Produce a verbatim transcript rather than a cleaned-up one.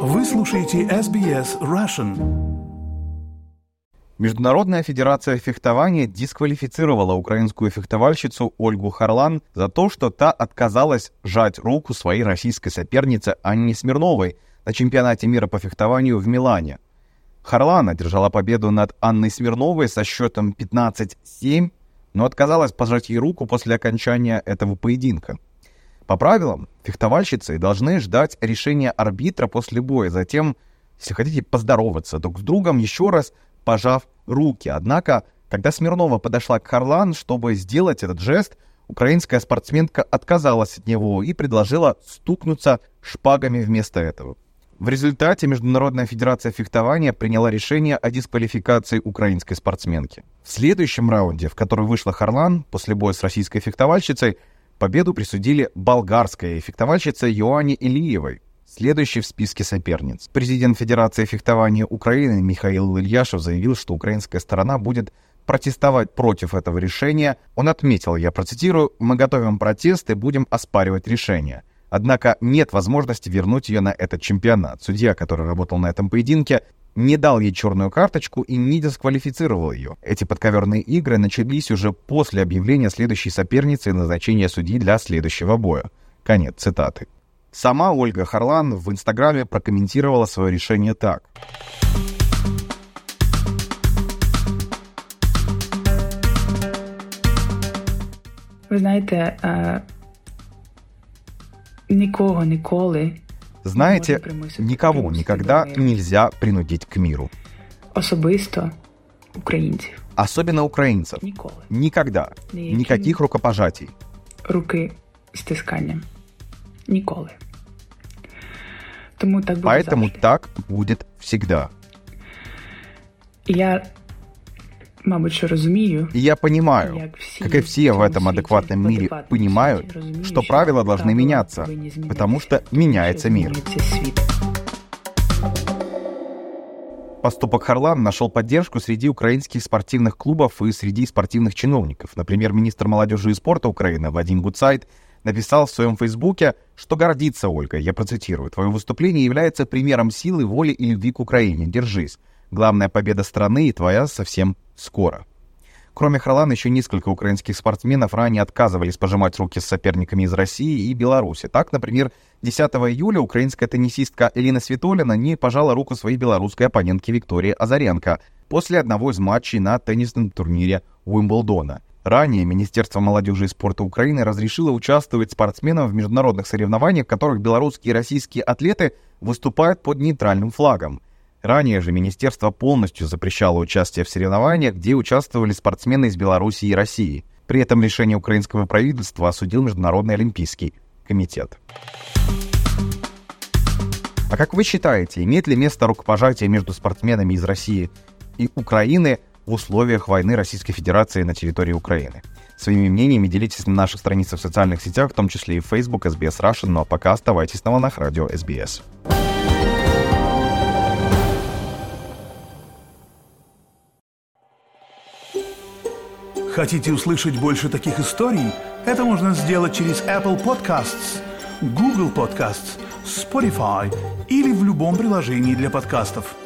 Вы слушаете эс би эс Russian. Международная федерация фехтования дисквалифицировала украинскую фехтовальщицу Ольгу Харлан за то, что та отказалась жать руку своей российской сопернице Анне Смирновой на чемпионате мира по фехтованию в Милане. Харлан одержала победу над Анной Смирновой со счетом пятнадцать семь, но отказалась пожать ей руку после окончания этого поединка. По правилам, фехтовальщицы должны ждать решения арбитра после боя, затем, если хотите, поздороваться друг с другом, еще раз пожав руки. Однако, когда Смирнова подошла к Харлан, чтобы сделать этот жест, украинская спортсменка отказалась от него и предложила стукнуться шпагами вместо этого. В результате Международная федерация фехтования приняла решение о дисквалификации украинской спортсменки. В следующем раунде, в который вышла Харлан после боя с российской фехтовальщицей, победу присудили болгарской фехтовальщице Йоанне Илиевой, следующей в списке соперниц. Президент Федерации фехтования Украины Михаил Ильяшев заявил, что украинская сторона будет протестовать против этого решения. Он отметил, я процитирую, «Мы готовим протест и будем оспаривать решение. Однако нет возможности вернуть ее на этот чемпионат. Судья, который работал на этом поединке, не дал ей черную карточку и не дисквалифицировал ее. Эти подковерные игры начались уже после объявления следующей соперницы и назначения судьи для следующего боя». Конец цитаты. Сама Ольга Харлан в Инстаграме прокомментировала свое решение так. Вы знаете, э, никого, николи... Знаете, никого никогда нельзя принудить к миру. Особисто українців. Особенно украинцев. Николи. Никогда. Ніяким Никаких рукопожатий. Руки стисканням. Ніколи. Тому так буде Поэтому завжди. так будет всегда. Я, мабуть, що розумію, И я понимаю, як всі как и все в цьому этом світі, адекватном в мире адекватному понимают, світі розуміють, что правила должны правила меняться, повинні змінюватися, потому что меняется що мир. змінюється світ. Поступок Харлан нашел поддержку среди украинских спортивных клубов и среди спортивных чиновников. Например, министр молодежи и спорта Украины Вадим Гуцайт написал в своем фейсбуке, что гордится Ольгой. Я процитирую. «Твое выступление является примером силы, воли и любви к Украине. Держись. Главная победа страны и твоя совсем скоро». Кроме Харлан, еще несколько украинских спортсменов ранее отказывались пожимать руки с соперниками из России и Беларуси. Так, например, десятого июля украинская теннисистка Элина Свитолина не пожала руку своей белорусской оппонентке Виктории Азаренко после одного из матчей на теннисном турнире Уимблдона. Ранее Министерство молодежи и спорта Украины разрешило участвовать спортсменам в международных соревнованиях, в которых белорусские и российские атлеты выступают под нейтральным флагом. Ранее же Министерство полностью запрещало участие в соревнованиях, где участвовали спортсмены из Беларуси и России. При этом решение украинского правительства осудил Международный олимпийский комитет. А как вы считаете, имеет ли место рукопожатие между спортсменами из России и Украины в условиях войны Российской Федерации на территории Украины? Своими мнениями делитесь на наших страницах в социальных сетях, в том числе и в Facebook эс би эс Russian, ну а пока оставайтесь на волнах радио эс би эс. Хотите услышать больше таких историй? Это можно сделать через Apple Podcasts, Google Podcasts, Spotify или в любом приложении для подкастов.